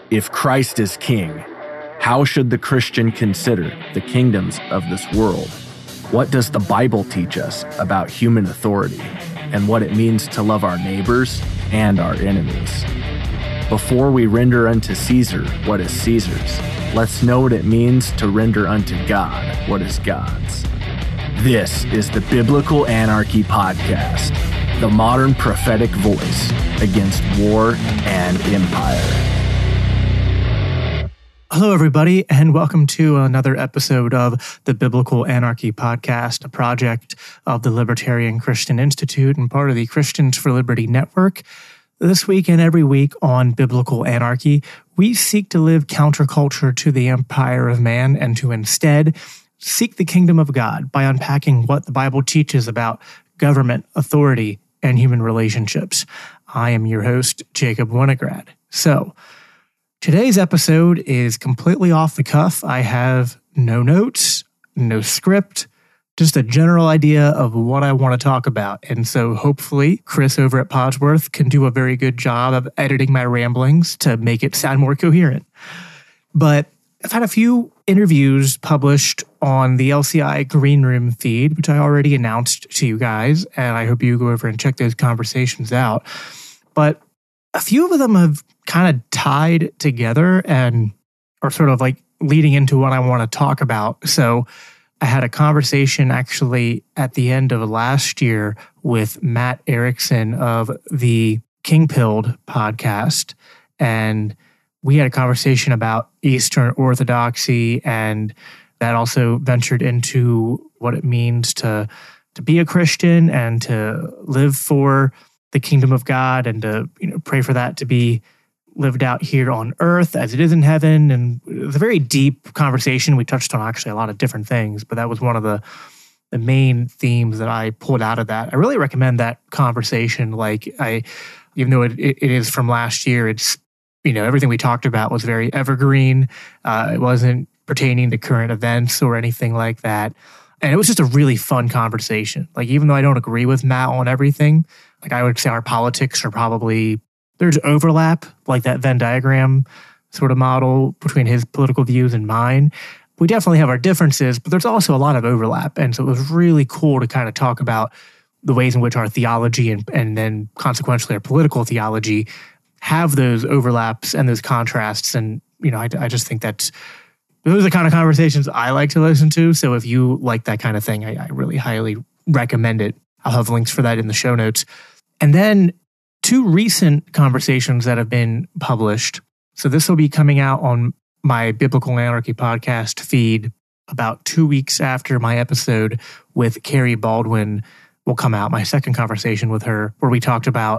If Christ is king, how should the Christian consider the kingdoms of this world? What does the Bible teach us about human authority and what it means to love our neighbors and our enemies? Before we render unto Caesar what is Caesar's, let's know what it means to render unto God what is God's. This is the Biblical Anarchy Podcast, the modern prophetic voice against war and empire. Hello, everybody, and welcome to another episode of the Biblical Anarchy Podcast, a project of the Libertarian Christian Institute and part of the Christians for Liberty Network. This week and every week on Biblical Anarchy, we seek to live counterculture to the empire of man and to instead seek the kingdom of God by unpacking what the Bible teaches about government, authority, and human relationships. I am your host, Jacob Winograd. So, today's episode is completely off the cuff. I have no notes, no script, just a general idea of what I want to talk about. And so hopefully Chris over at Podsworth can do a very good job of editing my ramblings to make it sound more coherent. But I've had a few interviews published on the LCI Green Room feed, which I already announced to you guys, and I hope you go over and check those conversations out. But a few of them have kind of tied together and are sort of like leading into what I want to talk about. So I had a conversation actually at the end of last year with Matt Erickson of the King Pilled podcast. And we had a conversation about Eastern Orthodoxy, and that also ventured into what it means to be a Christian and to live for the kingdom of God and to pray for that to be lived out here on earth as it is in heaven. And it was a very deep conversation. We touched on actually a lot of different things, but that was one of the main themes that I pulled out of that. I really recommend that conversation. Even though it is from last year, it's, everything we talked about was very evergreen. It wasn't pertaining to current events or anything like that. And it was just a really fun conversation. Even though I don't agree with Matt on everything, I would say our politics are probably, there's overlap, like that Venn diagram sort of model between his political views and mine. We definitely have our differences, but there's also a lot of overlap. And so it was really cool to kind of talk about the ways in which our theology and then consequently our political theology have those overlaps and those contrasts. And, I just think those are the kind of conversations I like to listen to. So if you like that kind of thing, I really highly recommend it. I'll have links for that in the show notes. And then two recent conversations that have been published. So this will be coming out on my Biblical Anarchy podcast feed about 2 weeks after my episode with Carrie Baldwin will come out, my second conversation with her, where we talked about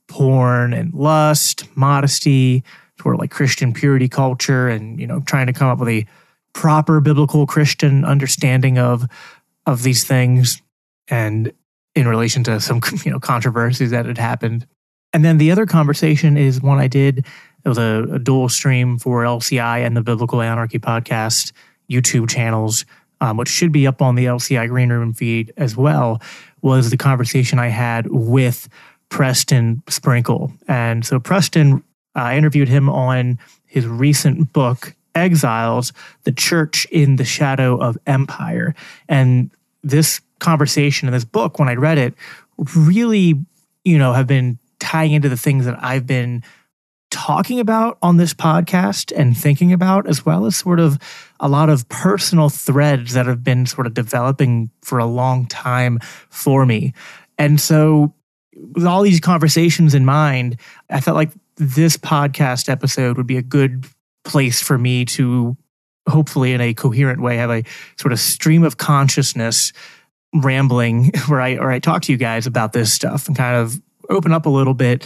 porn and lust, modesty, sort of like Christian purity culture, and trying to come up with a proper biblical Christian understanding of these things, and in relation to some controversies that had happened. And then the other conversation is one I did. It was a dual stream for LCI and the Biblical Anarchy podcast YouTube channels, which should be up on the LCI Green Room feed as well, was the conversation I had with Preston Sprinkle. And so Preston, I interviewed him on his recent book, Exiles, The Church in the Shadow of Empire. And this conversation in this book, when I read it, really, have been tying into the things that I've been talking about on this podcast and thinking about, as well as sort of a lot of personal threads that have been sort of developing for a long time for me. And so with all these conversations in mind, I felt like this podcast episode would be a good place for me to hopefully in a coherent way have a sort of stream of consciousness rambling where I talk to you guys about this stuff and kind of open up a little bit.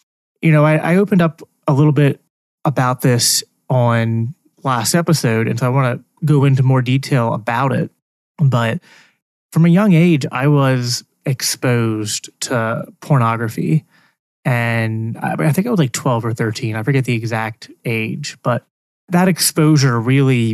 I opened up a little bit about this on last episode, and so I want to go into more detail about it. But from a young age, I was exposed to pornography, and I think I was like 12 or 13. I forget the exact age, but that exposure really,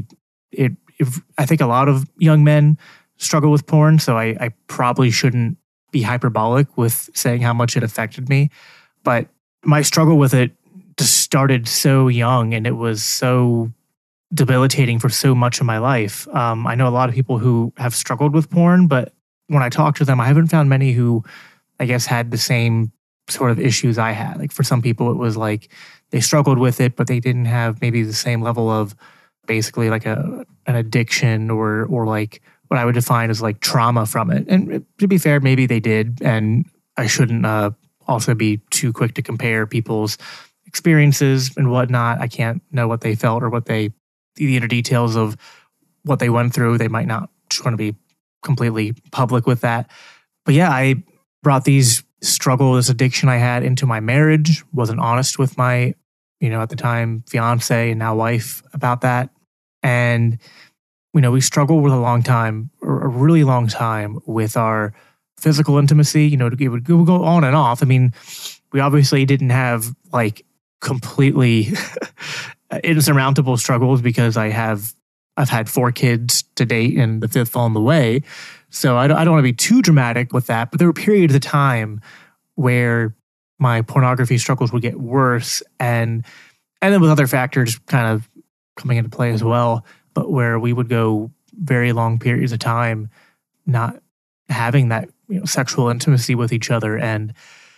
I think a lot of young men struggle with porn, so I probably shouldn't be hyperbolic with saying how much it affected me. But my struggle with it just started so young, and it was so debilitating for so much of my life. I know a lot of people who have struggled with porn, but when I talk to them, I haven't found many who, I guess, had the same sort of issues I had. Like for some people, it was like they struggled with it, but they didn't have maybe the same level of basically like an addiction or like what I would define as like trauma from it. And to be fair, maybe they did, and I shouldn't also be too quick to compare people's experiences and whatnot. I can't know what they felt or what the inner details of what they went through. They might not just want to be completely public with that. But yeah, I brought these struggle, this addiction I had into my marriage, wasn't honest with my, at the time, fiance and now wife about that. And, we struggled with a really long time with our physical intimacy. It would go on and off. I mean, we obviously didn't have like completely insurmountable struggles because I've had 4 kids to date and the 5th on the way. So I don't want to be too dramatic with that, but there were periods of time where my pornography struggles would get worse, and then with other factors kind of coming into play as well, but where we would go very long periods of time not having that sexual intimacy with each other. And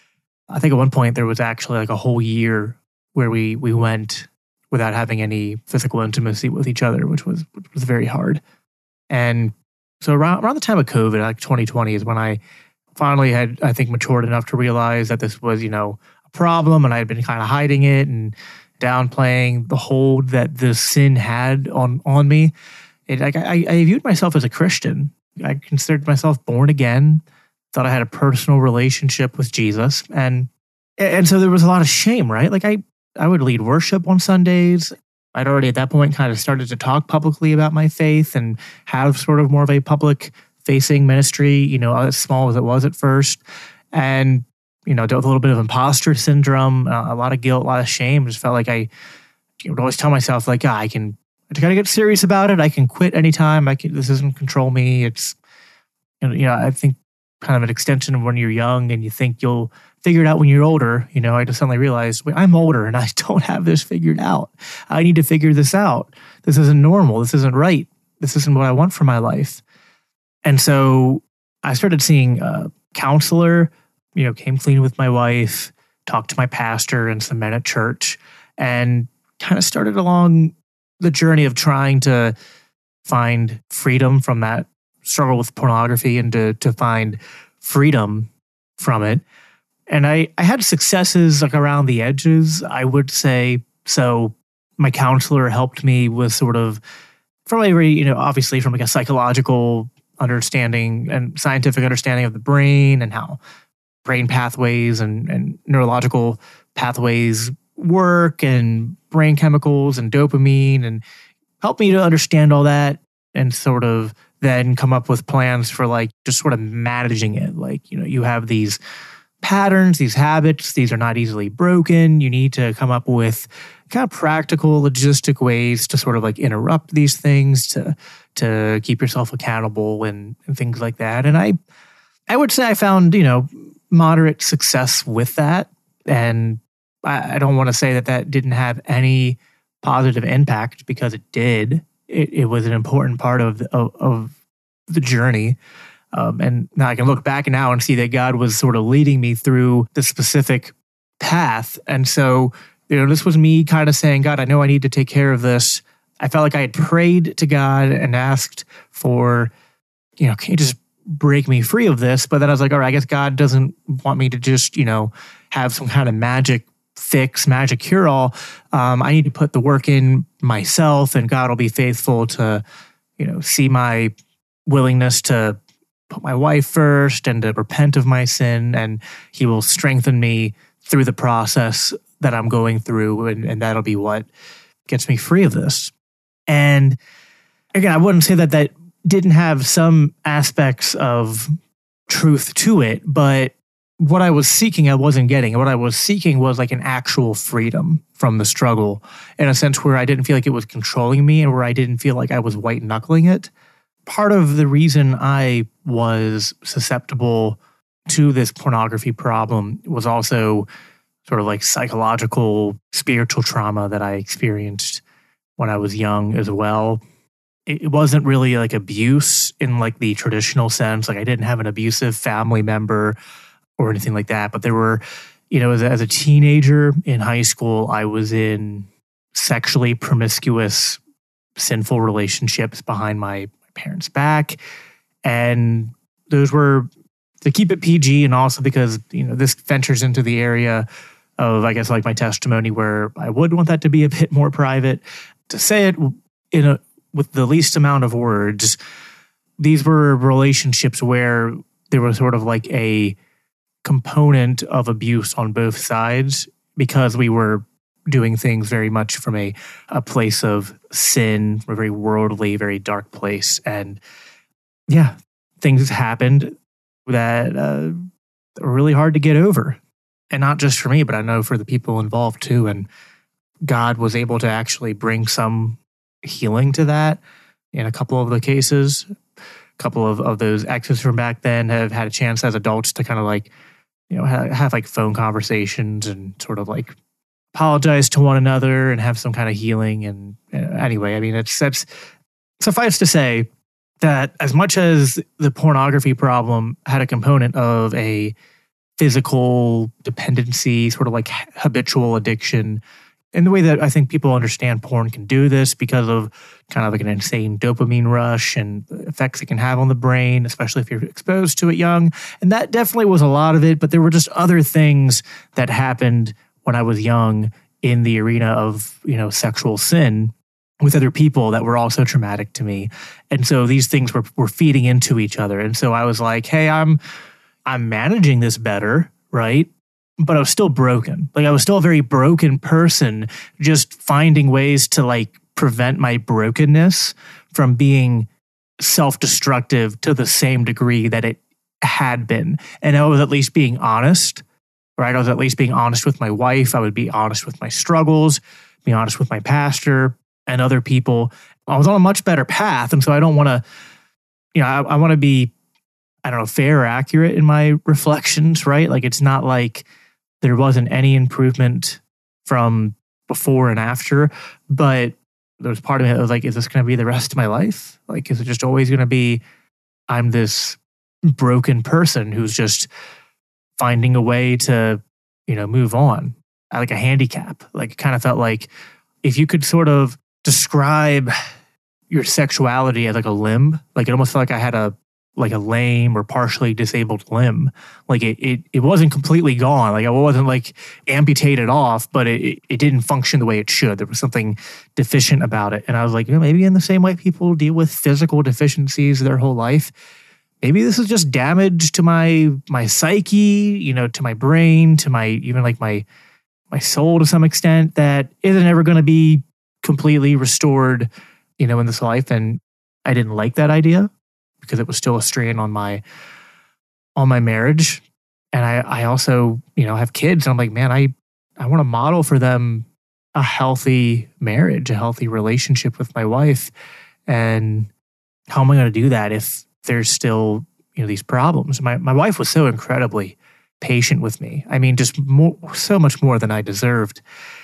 I think at one point there was actually like a whole year where we went without having any physical intimacy with each other, which was very hard. And so around the time of COVID, like 2020, is when I finally had, I think, matured enough to realize that this was, a problem, and I had been kind of hiding it and downplaying the hold that this sin had on me. I viewed myself as a Christian. I considered myself born again, thought I had a personal relationship with Jesus. And so there was a lot of shame, right? Like I would lead worship on Sundays. I'd already at that point kind of started to talk publicly about my faith and have sort of more of a public facing ministry, as small as it was at first. And, dealt with a little bit of imposter syndrome, a lot of guilt, a lot of shame. Just felt like I would always tell myself like, I got to get serious about it. I can quit anytime. This doesn't control me. It's, I think kind of an extension of when you're young and you think you'll figure it out when you're older. I just suddenly realized, wait, I'm older and I don't have this figured out. I need to figure this out. This isn't normal. This isn't right. This isn't what I want for my life. And so I started seeing a counselor, came clean with my wife, talked to my pastor and some men at church, and kind of started along the journey of trying to find freedom from that struggle with pornography and to find freedom from it. And I had successes like around the edges, I would say. So my counselor helped me with sort of from a, obviously from like a psychological understanding and scientific understanding of the brain and how brain pathways and neurological pathways work and brain chemicals and dopamine, and helped me to understand all that and sort of then come up with plans for like just sort of managing it. Like, you have these patterns, these habits, these are not easily broken. You need to come up with kind of practical, logistic ways to sort of like interrupt these things, to keep yourself accountable and things like that. And I would say I found, moderate success with that. And I don't want to say that didn't have any positive impact, because it did. It was an important part of the journey. And now I can look back now and see that God was sort of leading me through the specific path. And so, this was me kind of saying, God, I know I need to take care of this. I felt like I had prayed to God and asked for, can you just break me free of this? But then I was like, all right, I guess God doesn't want me to just, have some kind of magic fix, magic cure-all. I need to put the work in myself, and God will be faithful to, see my willingness to put my wife first and to repent of my sin, and He will strengthen me through the process that I'm going through, and that'll be what gets me free of this. And again, I wouldn't say that didn't have some aspects of truth to it, but what I was seeking, I wasn't getting. What I was seeking was like an actual freedom from the struggle, in a sense where I didn't feel like it was controlling me and where I didn't feel like I was white knuckling it. Part of the reason I was susceptible to this pornography problem was also sort of like psychological, spiritual trauma that I experienced when I was young as well. It wasn't really like abuse in like the traditional sense. Like I didn't have an abusive family member or anything like that. But there were, as a teenager in high school, I was in sexually promiscuous, sinful relationships behind my parents' back. And those were, to keep it PG, and also because, this ventures into the area of, I guess, like my testimony where I would want that to be a bit more private. To say it with the least amount of words, these were relationships where there was sort of like a component of abuse on both sides because we were doing things very much from a place of sin, a very worldly, very dark place. And yeah, things happened that are really hard to get over. And not just for me, but I know for the people involved too. And God was able to actually bring some healing to that in a couple of the cases. A couple of those exes from back then have had a chance as adults to kind of like, have like phone conversations and sort of like apologize to one another and have some kind of healing. And anyway, I mean, that's suffice to say that as much as the pornography problem had a component of a physical dependency, sort of like habitual addiction, in the way that I think people understand porn can do this because of kind of like an insane dopamine rush and the effects it can have on the brain, especially if you're exposed to it young. And that definitely was a lot of it, but there were just other things that happened when I was young in the arena of, sexual sin with other people that were also traumatic to me. And so these things were feeding into each other. And so I was like, hey, I'm managing this better, right? But I was still broken. Like I was still a very broken person, just finding ways to like prevent my brokenness from being self-destructive to the same degree that it had been. And I was at least being honest, right? I was at least being honest with my wife. I would be honest with my struggles, be honest with my pastor and other people. I was on a much better path. And so I don't want to, I want to be, fair or accurate in my reflections, right? Like it's not like there wasn't any improvement from before and after, but there was part of me that was like, is this going to be the rest of my life? Like, is it just always going to be, I'm this broken person who's just finding a way to, move on, like a handicap? Like, it kind of felt like if you could sort of describe your sexuality as like a limb, like it almost felt like I had a lame or partially disabled limb. Like it wasn't completely gone. Like I wasn't like amputated off, but it didn't function the way it should. There was something deficient about it. And I was like, maybe in the same way people deal with physical deficiencies their whole life, maybe this is just damage to my psyche, to my brain, to my, even like my soul to some extent that isn't ever going to be completely restored, in this life. And I didn't like that idea, because it was still a strain on my marriage. And I also, have kids. And I'm like, man, I want to model for them a healthy marriage, a healthy relationship with my wife. And how am I going to do that if there's still, these problems? My wife was so incredibly patient with me. I mean, just so much more than I deserved.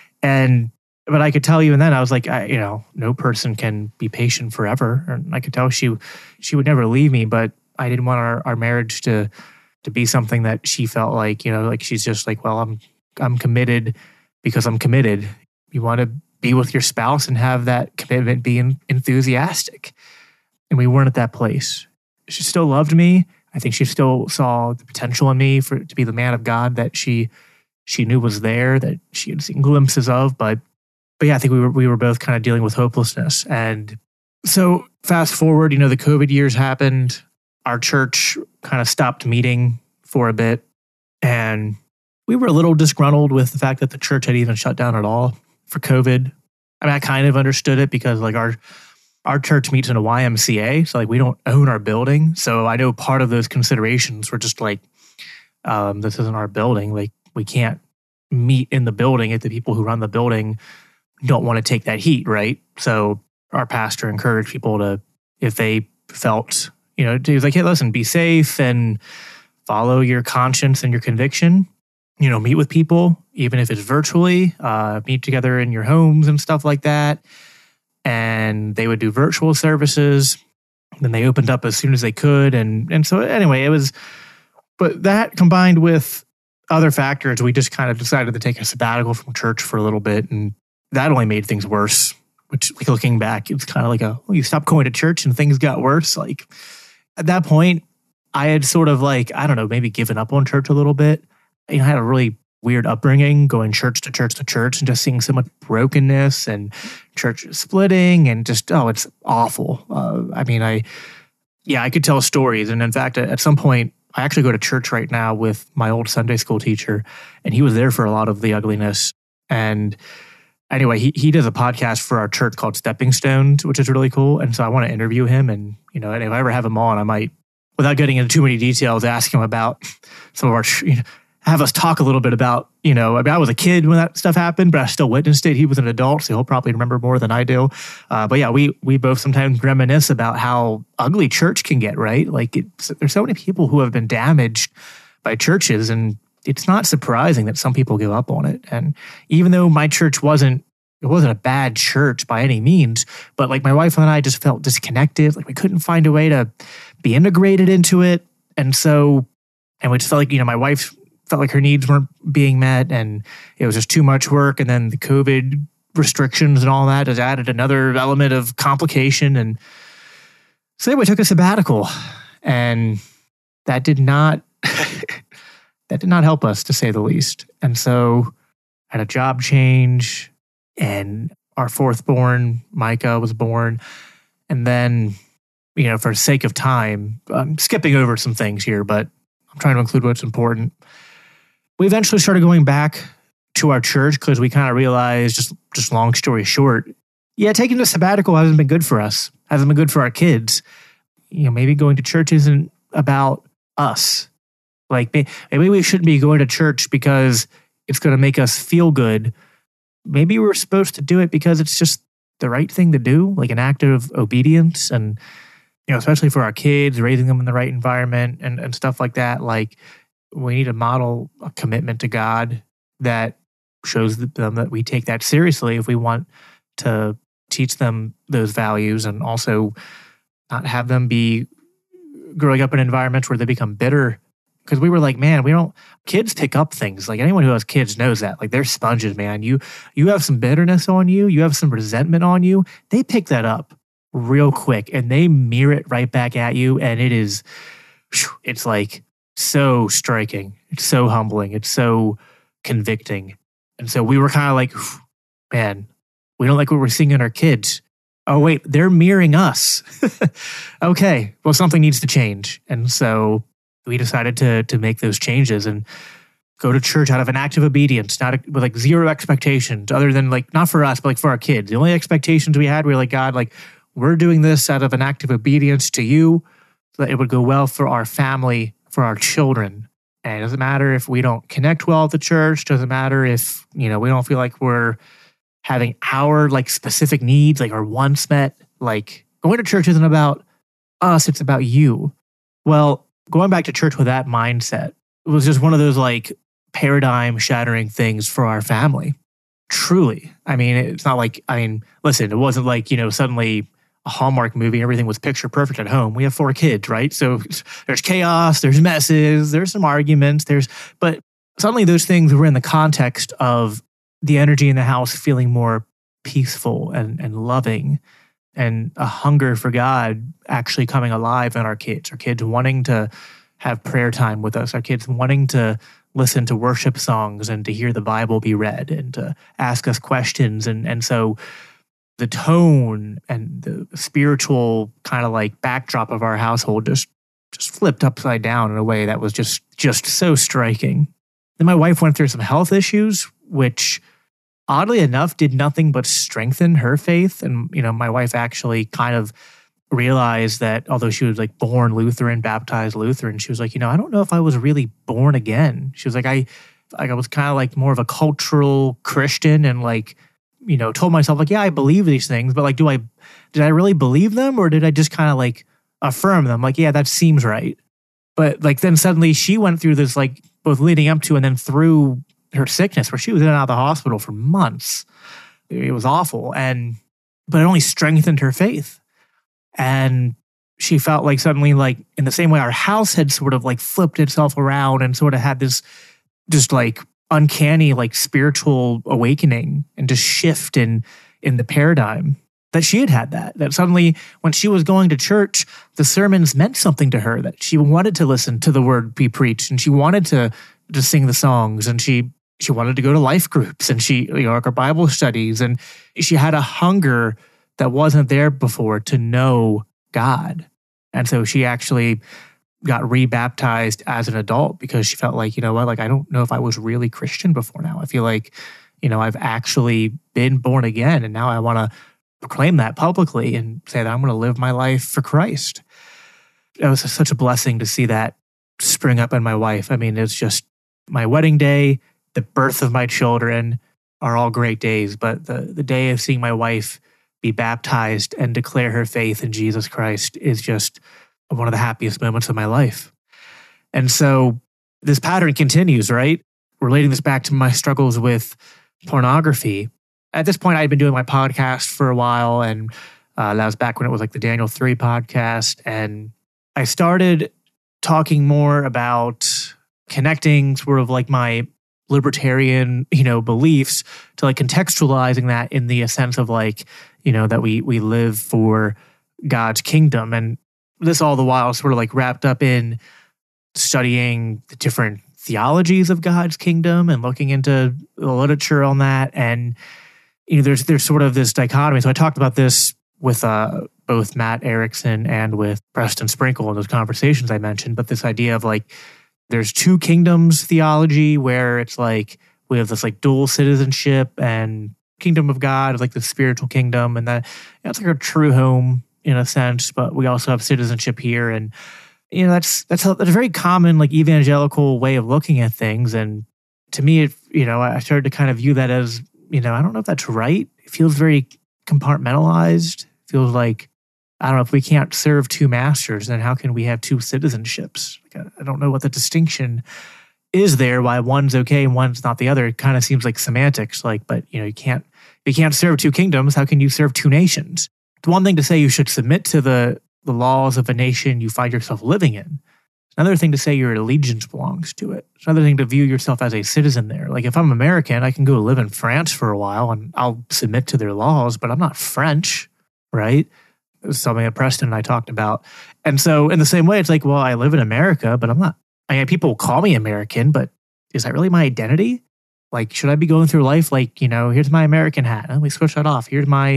But I could tell even then, I was like, no person can be patient forever. And I could tell she would never leave me, but I didn't want our marriage to be something that she felt like, like she's just like, well, I'm committed because I'm committed. You want to be with your spouse and have that commitment be enthusiastic. And we weren't at that place. She still loved me. I think she still saw the potential in me to be the man of God that she knew was there, that she had seen glimpses of, But yeah, I think we were both kind of dealing with hopelessness. And so fast forward, the COVID years happened. Our church kind of stopped meeting for a bit. And we were a little disgruntled with the fact that the church had even shut down at all for COVID. I mean, I kind of understood it because like our church meets in a YMCA. So like we don't own our building. So I know part of those considerations were just like, this isn't our building. Like we can't meet in the building if the people who run the building don't want to take that heat, right? So our pastor encouraged people to, if they felt, he was like, hey, listen, be safe and follow your conscience and your conviction. meet with people, even if it's virtually, meet together in your homes and stuff like that. And they would do virtual services. Then they opened up as soon as they could. And so anyway, but that combined with other factors, we just kind of decided to take a sabbatical from church for a little bit. And that only made things worse, which looking back, it's kind of like you stopped going to church and things got worse. Like at that point, I had sort of maybe given up on church a little bit. I had a really weird upbringing, going church to church to church and just seeing so much brokenness and church splitting and just, it's awful. I could tell stories. And in fact, at some point, I actually go to church right now with my old Sunday school teacher, and he was there for a lot of the ugliness. And anyway, he does a podcast for our church called Stepping Stones, which is really cool. And so I want to interview him. And, and if I ever have him on, I might, without getting into too many details, ask him about some of our, have us talk a little bit about, I was a kid when that stuff happened, but I still witnessed it. He was an adult, so he'll probably remember more than I do. But yeah, we both sometimes reminisce about how ugly church can get, right? Like there's so many people who have been damaged by churches, and it's not surprising that some people give up on it. And even though my church wasn't a bad church by any means, but like my wife and I just felt disconnected. Like we couldn't find a way to be integrated into it. And we just felt like, my wife felt like her needs weren't being met and it was just too much work. And then the COVID restrictions and all that has added another element of complication. And so anyway, we took a sabbatical, and that did not help us, to say the least. And so I had a job change, and our fourth born, Micah, was born. And then, for the sake of time, I'm skipping over some things here, but I'm trying to include what's important. We eventually started going back to our church because we kind of realized, just long story short, taking the sabbatical hasn't been good for us, hasn't been good for our kids. Maybe going to church isn't about us. Like maybe we shouldn't be going to church because it's going to make us feel good. Maybe we're supposed to do it because it's just the right thing to do, like an act of obedience. And, especially for our kids, raising them in the right environment and stuff like that. Like we need to model a commitment to God that shows them that we take that seriously if we want to teach them those values, and also not have them be growing up in environments where they become bitter. Because we were like, man, kids pick up things. Like anyone who has kids knows that. Like they're sponges, man. You have some bitterness on you. You have some resentment on you. They pick that up real quick and they mirror it right back at you. And it's like so striking. It's so humbling. It's so convicting. And so we were kind of like, man, we don't like what we're seeing in our kids. Oh, wait, they're mirroring us. Okay, well, something needs to change. And so we decided to make those changes and go to church out of an act of obedience, with like zero expectations other than like, not for us, but like for our kids. The only expectations we had were like, God, like we're doing this out of an act of obedience to you so that it would go well for our family, for our children. And it doesn't matter if we don't connect well at the church. Doesn't matter if, we don't feel like we're having our like specific needs, like our wants met. Like going to church isn't about us, it's about you. Well, going back to church with that mindset, it was just one of those like paradigm shattering things for our family. Truly. I mean, it's not like, listen, it wasn't like, suddenly a Hallmark movie, everything was picture perfect at home. We have 4 kids, right? So there's chaos, there's messes, there's some arguments, but suddenly those things were in the context of the energy in the house feeling more peaceful and loving, and a hunger for God actually coming alive in our kids wanting to have prayer time with us, our kids wanting to listen to worship songs and to hear the Bible be read and to ask us questions. And so the tone and the spiritual kind of like backdrop of our household just flipped upside down in a way that was just so striking. Then my wife went through some health issues, which oddly enough did nothing but strengthen her faith. And, my wife actually kind of realized that although she was like born Lutheran, baptized Lutheran, she was like, I don't know if I was really born again. She was like, I was kind of like more of a cultural Christian and like, told myself like, yeah, I believe these things, but like, did I really believe them, or did I just kind of like affirm them? Like, yeah, that seems right. But like then suddenly she went through this like both leading up to and then through her sickness, where she was in and out of the hospital for months. It was awful. But it only strengthened her faith. And she felt like suddenly, like in the same way our house had sort of like flipped itself around and sort of had this just like uncanny like spiritual awakening and just shift in the paradigm, that she had that suddenly when she was going to church, the sermons meant something to her, that she wanted to listen to the word be preached, and she wanted to sing the songs, and she wanted to go to life groups, and she, like her Bible studies, and she had a hunger that wasn't there before to know God. And so she actually got rebaptized as an adult because she felt like, like, I don't know if I was really Christian before now. I feel like, I've actually been born again, and now I want to proclaim that publicly and say that I'm going to live my life for Christ. It was such a blessing to see that spring up in my wife. I mean, it's just my wedding day, the birth of my children are all great days, but the day of seeing my wife be baptized and declare her faith in Jesus Christ is just one of the happiest moments of my life. And so this pattern continues, right? Relating this back to my struggles with pornography. At this point, I'd been doing my podcast for a while, and that was back when it was like the Daniel 3 podcast. And I started talking more about connecting sort of like my libertarian, beliefs to like contextualizing that in the sense of like, that we live for God's kingdom. And this all the while sort of like wrapped up in studying the different theologies of God's kingdom and looking into the literature on that. And, there's sort of this dichotomy. So I talked about this with both Matt Erickson and with Preston Sprinkle in those conversations I mentioned, but this idea of like, there's two kingdoms theology where it's like, we have this like dual citizenship, and kingdom of God is like the spiritual kingdom, and that it's like our true home in a sense, but we also have citizenship here. And, that's a very common like evangelical way of looking at things. And to me, I started to kind of view that as, I don't know if that's right. It feels very compartmentalized. It feels like, I don't know, if we can't serve two masters, then how can we have two citizenships? Like, I don't know what the distinction is there, why one's okay and one's not the other. It kind of seems like semantics, like, but you can't serve two kingdoms. How can you serve two nations? It's one thing to say you should submit to the laws of a nation you find yourself living in. It's another thing to say your allegiance belongs to it. It's another thing to view yourself as a citizen there. Like if I'm American, I can go live in France for a while and I'll submit to their laws, but I'm not French, right? It was something that Preston and I talked about. And so in the same way, it's like, well, I live in America, but I'm not. People call me American, but is that really my identity? Like, should I be going through life like, here's my American hat. Let me switch that off. Here's my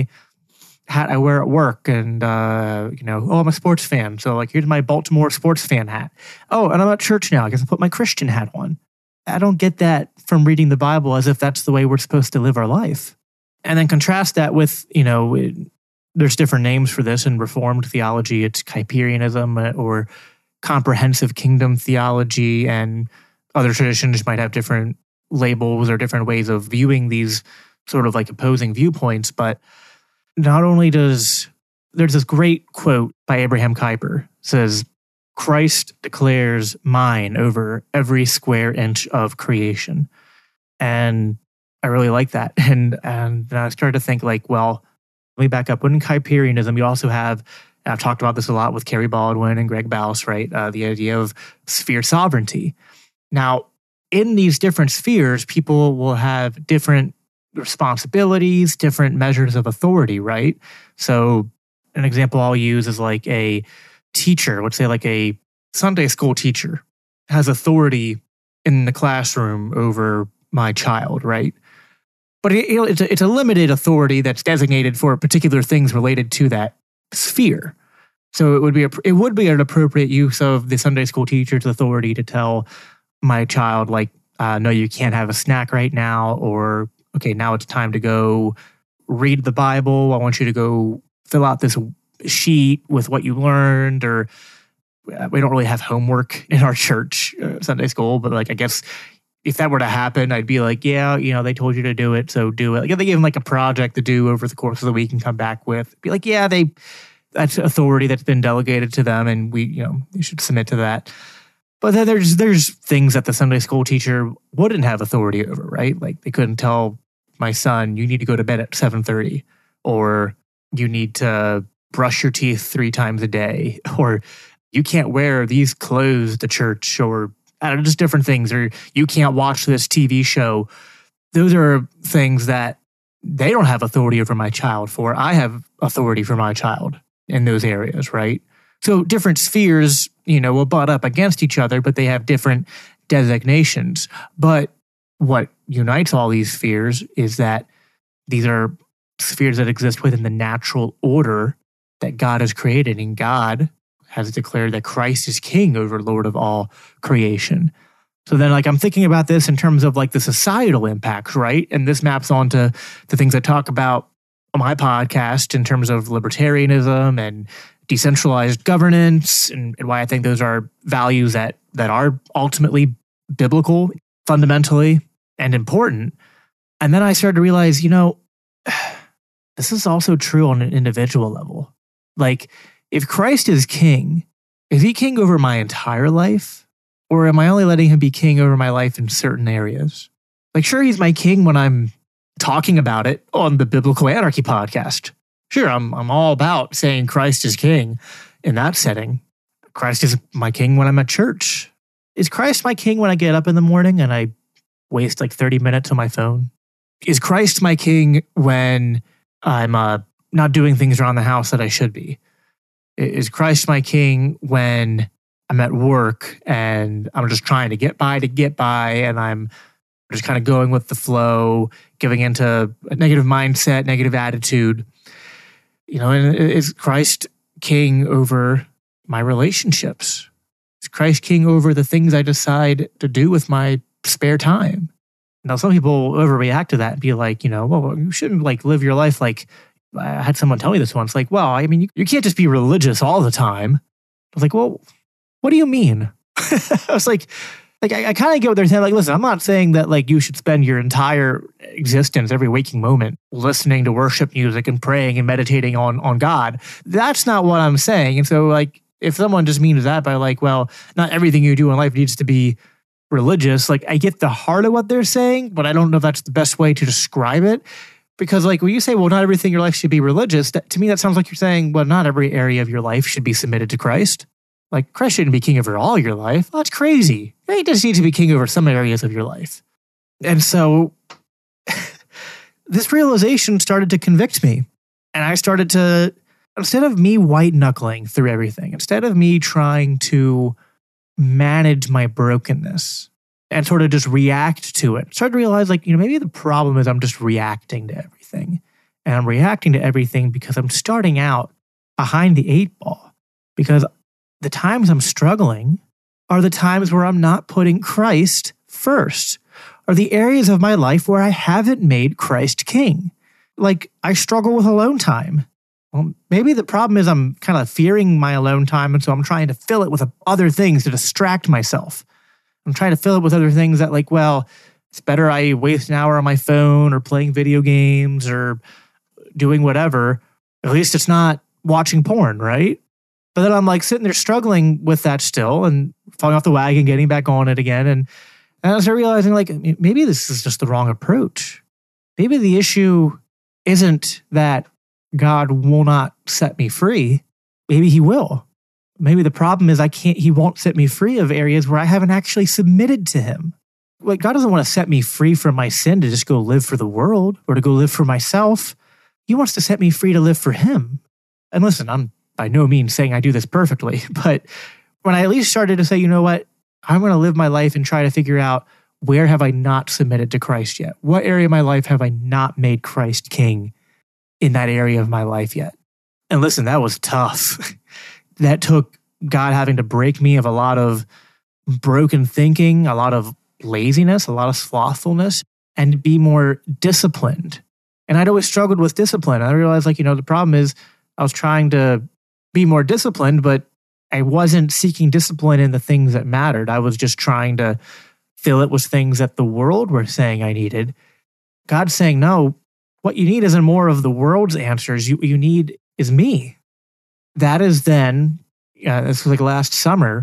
hat I wear at work, and I'm a sports fan, so like here's my Baltimore sports fan hat. Oh, and I'm at church now. I guess I'll put my Christian hat on. I don't get that from reading the Bible as if that's the way we're supposed to live our life. And then contrast that with, there's different names for this in Reformed theology. It's Kuyperianism or comprehensive kingdom theology, and other traditions might have different labels or different ways of viewing these sort of like opposing viewpoints. But not only there's this great quote by Abraham Kuyper, says, Christ declares mine over every square inch of creation. And I really like that. And I started to think like, well, let me back up. Within Kuyperianism, you also have, I've talked about this a lot with Kerry Baldwin and Greg Baus, right? The idea of sphere sovereignty. Now, in these different spheres, people will have different responsibilities, different measures of authority, right? So an example I'll use is like a teacher, let's say like a Sunday school teacher has authority in the classroom over my child, right? But it's a limited authority that's designated for particular things related to that sphere. So it would be an appropriate use of the Sunday school teacher's authority to tell my child, like, no, you can't have a snack right now, or okay, now it's time to go read the Bible. I want you to go fill out this sheet with what you learned, or we don't really have homework in our church, Sunday school, but like, I guess if that were to happen, I'd be like, yeah, they told you to do it, so do it. Like if they gave them like a project to do over the course of the week and come back with, be like, yeah, that's authority that's been delegated to them, and we should submit to that. But then there's things that the Sunday school teacher wouldn't have authority over, right? Like they couldn't tell my son, you need to go to bed at 7:30, or you need to brush your teeth 3 times a day, or you can't wear these clothes to church, or I don't know, just different things, or you can't watch this TV show. Those are things that they don't have authority over my child for. I have authority for my child in those areas, right? So different spheres, will butt up against each other, but they have different designations. But what unites all these spheres is that these are spheres that exist within the natural order that God has created, and God has declared that Christ is king over Lord of all creation. So then I'm thinking about this in terms of the societal impacts, right? And this maps onto the things I talk about on my podcast in terms of libertarianism and decentralized governance, and why I think those are values that are ultimately biblical, fundamentally, and important. And then I started to realize, this is also true on an individual level. If Christ is king, is he king over my entire life? Or am I only letting him be king over my life in certain areas? Sure, he's my king when I'm talking about it on the Biblical Anarchy podcast. Sure, I'm all about saying Christ is king in that setting. Christ is my king when I'm at church. Is Christ my king when I get up in the morning and I waste 30 minutes on my phone? Is Christ my king when I'm not doing things around the house that I should be? Is Christ my king when I'm at work and I'm just trying to get by and I'm just kind of going with the flow, giving into a negative mindset, negative attitude? And is Christ king over my relationships? Is Christ king over the things I decide to do with my spare time? Now, some people overreact to that and be like, well, you shouldn't live your life like, I had someone tell me this once, you can't just be religious all the time. I was like, well, what do you mean? I was I kind of get what they're saying. Listen, I'm not saying that you should spend your entire existence, every waking moment, listening to worship music and praying and meditating on God. That's not what I'm saying. And so if someone just means that by well, not everything you do in life needs to be religious, I get the heart of what they're saying, but I don't know if that's the best way to describe it. Because when you say, well, not everything in your life should be religious, to me that sounds like you're saying, well, not every area of your life should be submitted to Christ. Christ shouldn't be king over all your life. That's crazy. He just needs to be king over some areas of your life. And so this realization started to convict me. And I started to, instead of me white knuckling through everything, instead of me trying to manage my brokenness and sort of just react to it, I started to realize maybe the problem is I'm just reacting to everything. And I'm reacting to everything because I'm starting out behind the 8 ball. Because the times I'm struggling are the times where I'm not putting Christ first, are the areas of my life where I haven't made Christ king. I struggle with alone time. Well, maybe the problem is I'm kind of fearing my alone time, and so I'm trying to fill it with other things to distract myself. I'm trying to fill it with other things that it's better I waste an hour on my phone or playing video games or doing whatever. At least it's not watching porn, right? But then I'm sitting there struggling with that still and falling off the wagon, getting back on it again. And I started realizing maybe this is just the wrong approach. Maybe the issue isn't that God will not set me free. Maybe he will. Maybe the problem is he won't set me free of areas where I haven't actually submitted to him. God doesn't want to set me free from my sin to just go live for the world or to go live for myself. He wants to set me free to live for him. And listen, I'm by no means saying I do this perfectly, but when I at least started to say, you know what, I'm going to live my life and try to figure out where have I not submitted to Christ yet? What area of my life have I not made Christ king in that area of my life yet? And listen, that was tough. That took God having to break me of a lot of broken thinking, a lot of laziness, a lot of slothfulness, and be more disciplined. And I'd always struggled with discipline. I realized the problem is I was trying to be more disciplined, but I wasn't seeking discipline in the things that mattered. I was just trying to fill it with things that the world were saying I needed. God's saying, no, what you need isn't more of the world's answers. What you need is me. That is then, this was last summer,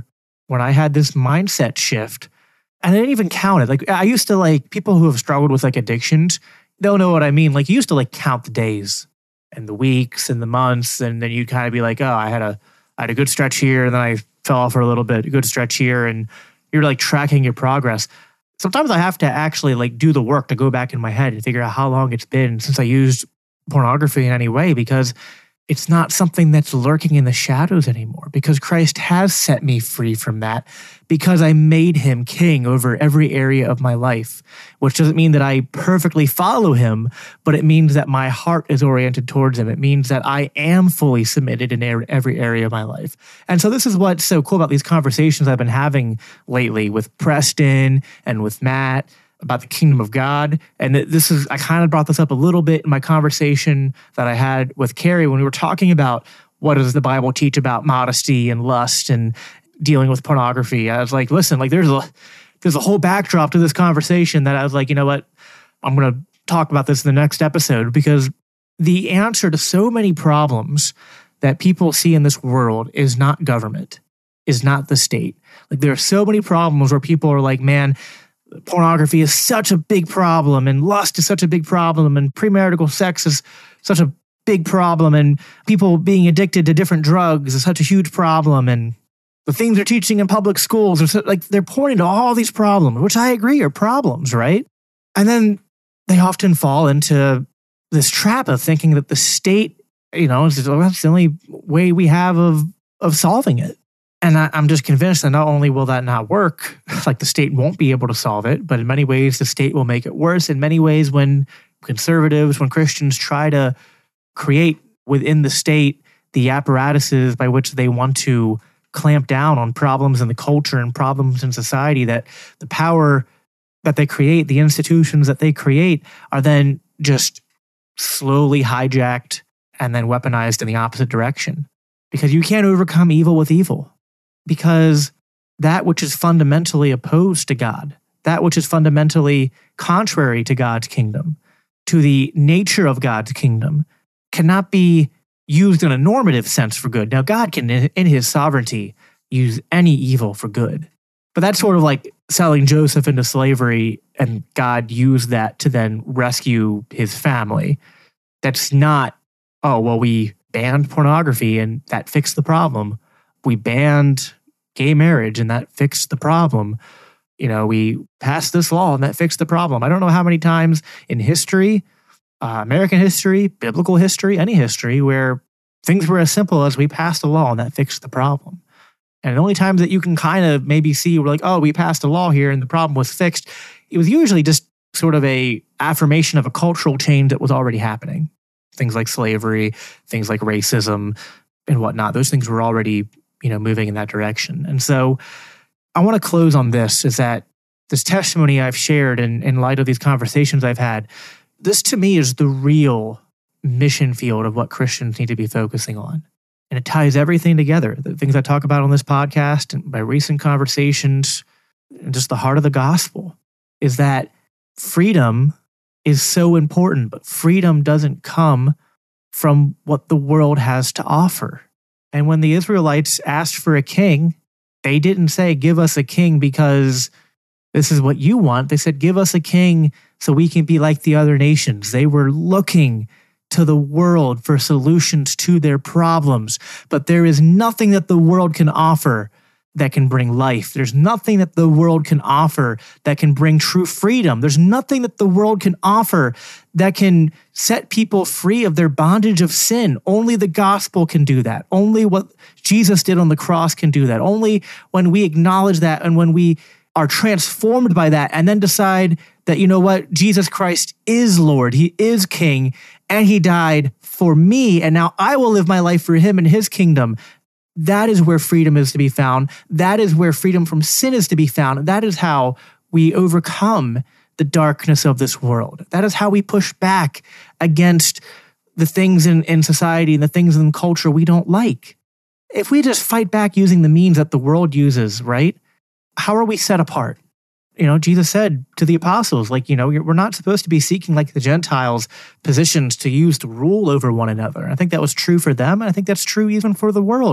when I had this mindset shift. And I didn't even count it. Like, I used to, like, people who have struggled with like addictions, they'll know what I mean. Like, you used to like count the days and the weeks and the months, and then you'd kind of be like, oh, I had a good stretch here, and then I fell off for a little bit, a good stretch here, and you're like tracking your progress. Sometimes I have to actually like do the work to go back in my head and figure out how long it's been since I used pornography in any way, because it's not something that's lurking in the shadows anymore, because Christ has set me free from that, because I made him king over every area of my life, which doesn't mean that I perfectly follow him, but it means that my heart is oriented towards him. It means that I am fully submitted in every area of my life. And so this is what's so cool about these conversations I've been having lately with Preston and with Matt about the kingdom of God. And this is, I kind of brought this up a little bit in my conversation that I had with Carrie when we were talking about what does the Bible teach about modesty and lust and dealing with pornography. I was like, listen, like there's a whole backdrop to this conversation that I was like, you know what, I'm going to talk about this in the next episode, because the answer to so many problems that people see in this world is not government, is not the state. Like there are so many problems where people are like, man, pornography is such a big problem, and lust is such a big problem, and premarital sex is such a big problem, and people being addicted to different drugs is such a huge problem, and the things they're teaching in public schools are so, like they're pointing to all these problems, which I agree are problems, right? And then they often fall into this trap of thinking that the state, that's the only way we have of solving it. And I'm just convinced that not only will that not work, like the state won't be able to solve it, but in many ways the state will make it worse. In many ways, when conservatives, when Christians try to create within the state the apparatuses by which they want to clamp down on problems in the culture and problems in society, that the power that they create, the institutions that they create, are then just slowly hijacked and then weaponized in the opposite direction. Because you can't overcome evil with evil. Because that which is fundamentally opposed to God, that which is fundamentally contrary to God's kingdom, to the nature of God's kingdom, cannot be used in a normative sense for good. Now, God can, in his sovereignty, use any evil for good. But that's sort of like selling Joseph into slavery, and God used that to then rescue his family. That's not, oh, well, we banned pornography and that fixed the problem. We banned gay marriage and that fixed the problem. We passed this law and that fixed the problem. I don't know how many times in history, American history, biblical history, any history, where things were as simple as we passed a law and that fixed the problem. And the only times that you can kind of maybe see, we're like, oh, we passed a law here and the problem was fixed, it was usually just sort of a affirmation of a cultural change that was already happening. Things like slavery, things like racism and whatnot. Those things were already moving in that direction. And so I want to close on this, is that this testimony I've shared in light of these conversations I've had, this to me is the real mission field of what Christians need to be focusing on. And it ties everything together. The things I talk about on this podcast and my recent conversations, and just the heart of the gospel, is that freedom is so important, but freedom doesn't come from what the world has to offer. And when the Israelites asked for a king, they didn't say, give us a king because this is what you want. They said, give us a king so we can be like the other nations. They were looking to the world for solutions to their problems. But there is nothing that the world can offer that can bring life. There's nothing that the world can offer that can bring true freedom. There's nothing that the world can offer that can set people free of their bondage of sin. Only the gospel can do that. Only what Jesus did on the cross can do that. Only when we acknowledge that and when we are transformed by that and then decide that, you know what, Jesus Christ is Lord, he is King, and he died for me, and now I will live my life for him and his kingdom. That is where freedom is to be found. That is where freedom from sin is to be found. That is how we overcome the darkness of this world. That is how we push back against the things in society and the things in culture we don't like. If we just fight back using the means that the world uses, right? How are we set apart? Jesus said to the apostles, we're not supposed to be seeking like the Gentiles positions to use to rule over one another. I think that was true for them. And I think that's true even for the world.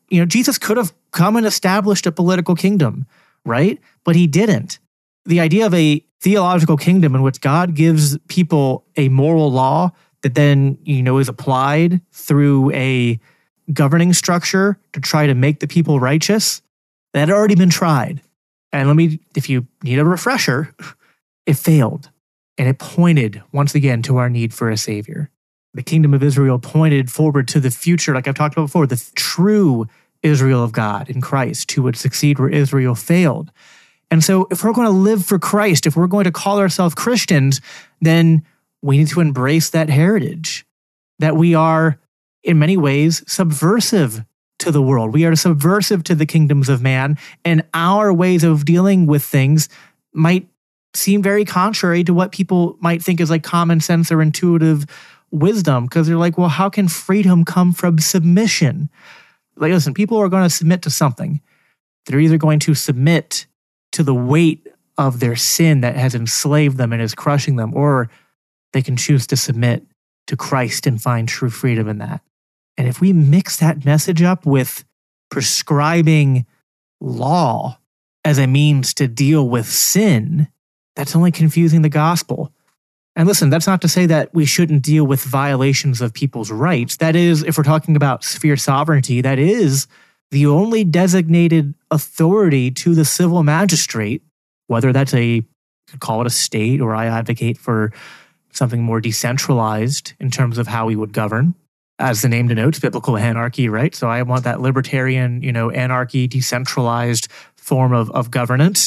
Jesus could have come and established a political kingdom, right? But he didn't. The idea of a theological kingdom in which God gives people a moral law that then, is applied through a governing structure to try to make the people righteous, that had already been tried. And if you need a refresher, it failed. And it pointed, once again, to our need for a savior. The kingdom of Israel pointed forward to the future, like I've talked about before, the true Israel of God in Christ, who would succeed where Israel failed. And so if we're going to live for Christ, if we're going to call ourselves Christians, then we need to embrace that heritage, that we are, in many ways, subversive to the world. We are subversive to the kingdoms of man, and our ways of dealing with things might seem very contrary to what people might think is like common sense or intuitive wisdom, because they're like, well, how can freedom come from submission? Like, listen, people are going to submit to something. They're either going to submit to the weight of their sin that has enslaved them and is crushing them, or they can choose to submit to Christ and find true freedom in that. And if we mix that message up with prescribing law as a means to deal with sin, that's only confusing the gospel. And listen, that's not to say that we shouldn't deal with violations of people's rights. That is, if we're talking about sphere sovereignty, that is the only designated authority to the civil magistrate, whether that's you could call it a state, or I advocate for something more decentralized in terms of how we would govern. As the name denotes, biblical anarchy, right? So I want that libertarian, anarchy, decentralized form of governance.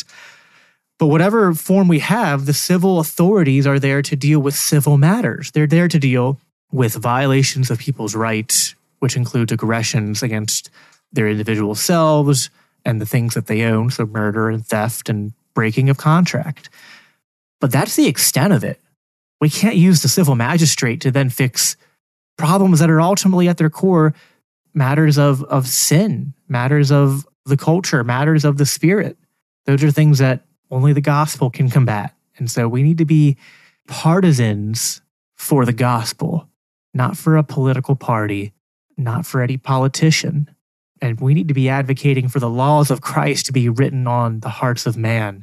But whatever form we have, the civil authorities are there to deal with civil matters. They're there to deal with violations of people's rights, which includes aggressions against their individual selves and the things that they own, so murder and theft and breaking of contract. But that's the extent of it. We can't use the civil magistrate to then fix problems that are ultimately at their core matters of sin, matters of the culture, matters of the spirit. Those are things that only the gospel can combat. And so we need to be partisans for the gospel, not for a political party, not for any politician. And we need to be advocating for the laws of Christ to be written on the hearts of man,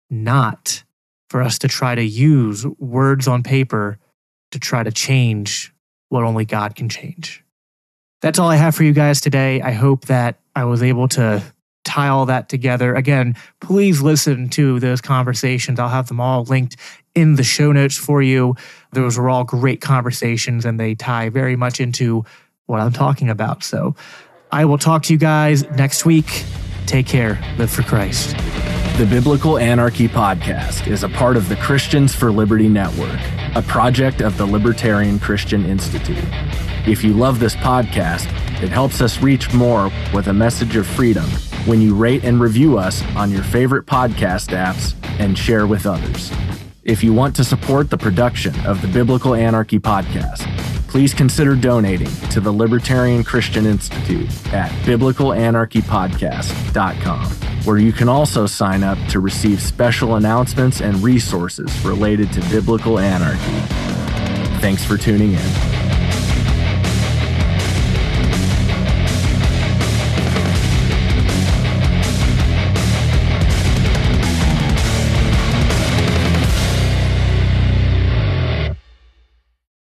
not for us to try to use words on paper to try to change what only God can change. That's all I have for you guys today. I hope that I was able to tie all that together. Again, please listen to those conversations. I'll have them all linked in the show notes for you. Those were all great conversations, and they tie very much into what I'm talking about. So I will talk to you guys next week. Take care. Live for Christ. The Biblical Anarchy Podcast is a part of the Christians for Liberty Network, a project of the Libertarian Christian Institute. If you love this podcast, it helps us reach more with a message of freedom when you rate and review us on your favorite podcast apps and share with others. If you want to support the production of the Biblical Anarchy Podcast, please consider donating to the Libertarian Christian Institute at biblicalanarchypodcast.com, where you can also sign up to receive special announcements and resources related to biblical anarchy. Thanks for tuning in.